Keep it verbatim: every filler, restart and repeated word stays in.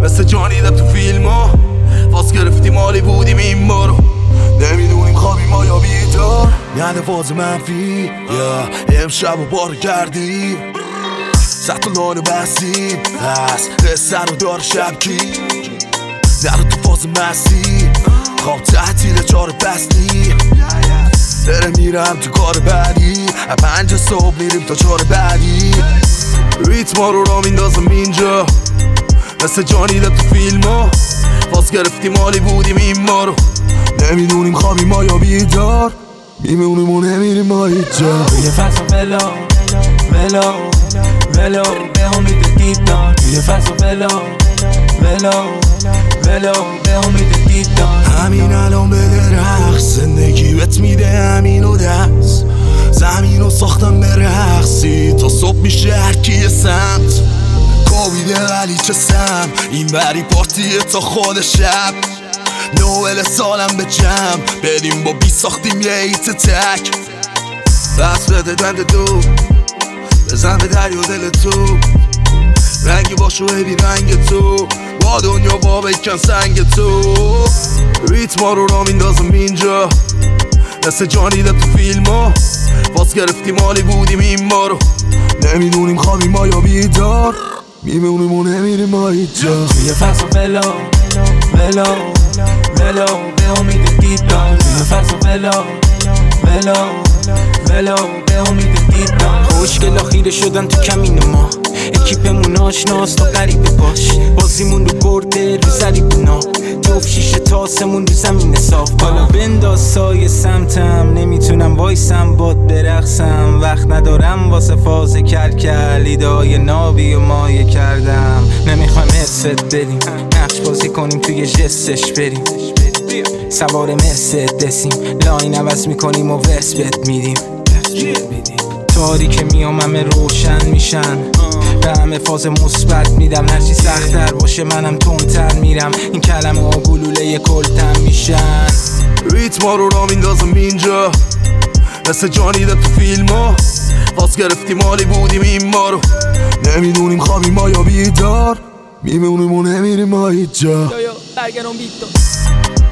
مثل جانیده تو فیلم ها فاز گرفتیم مالی بودیم این بارو نمیدونیم خوابیم ما یا بیدار یعنی فاز منفی یا امشب و بار کردیم صد تا لانو بستیم پس قصه رو دار شب کی نرو تو فاز مستی خواب تحتیل چار بستی داره میرم تو کار بعدی پنج صبح میریم تا چار بعدی ریتم ها رو را میندازم اینجا مثل جانیده تو فیلم ها فاز گرفتیم مالی بودیم این ما رو نمیدونیم خوابیم ما یا بیدار میمونیم و نمیریم ما هیچ جا توی فصل ولو ولو ولو به امید دیدار توی فصل ولو ولو ولو به امید دیدار همین الان بده رقص زندگی بهت میده همین و دست زمین رو ساختم به رقصی تا صبح میشه هرکی سمت کوبیده ولی چه سم این بری پارتیه تا خود شب نوئل سالم به جمع بریم با بی ساختیم یه ایت تک بس بده دند دو بزن به دریا دل تو رنگی باشو ببین رنگ تو با دنیا با بکن سنگ تو ریتم ها رو را میندازم اینجا مثل جانیده تو فیلم ها باز گرفتیم مالی بودیم این ما رو نمیدونیم خوابیم ما یا بیدار میمونیم و نمیریم ما هیچ جا توی فصل ولو ولو ولو به امید دیدار توی فصل ولو ولو ولو به امید دیدار خوشگلا خیره شدن تو کمین ما اکیپمون آشناست تا غریبه باش بازیمون رو برده رو زریبونا جفت شیشه تاسمون رو زمین صاف حالا بنداز سایه سمتم نمیتونم وایسم باد برقصم وقت ندارم واسه فاز کلکل ایدای نابی و مایه کردم نمیخوایم حست بریم نقش بازی کنیم توی جستش بریم سوار مرسدسیم لاین عوض میکنیم و ورس بد میدیم تاریک میام همه روشن میشن به همه فاز مثبت میدم هرچی سخت‌تر باشه منم تندتر میرم این کلمه ها گلوله کلتم میشن ریتم ها رو را میندازم اینجا مثل جانیده تو فیلم ها فاز گرفتیم مالی بودیم این ما رو نمیدونیم خوابیم ما یا بیدار میمونیم و نمیریم ما هیچ جا برگرم بیت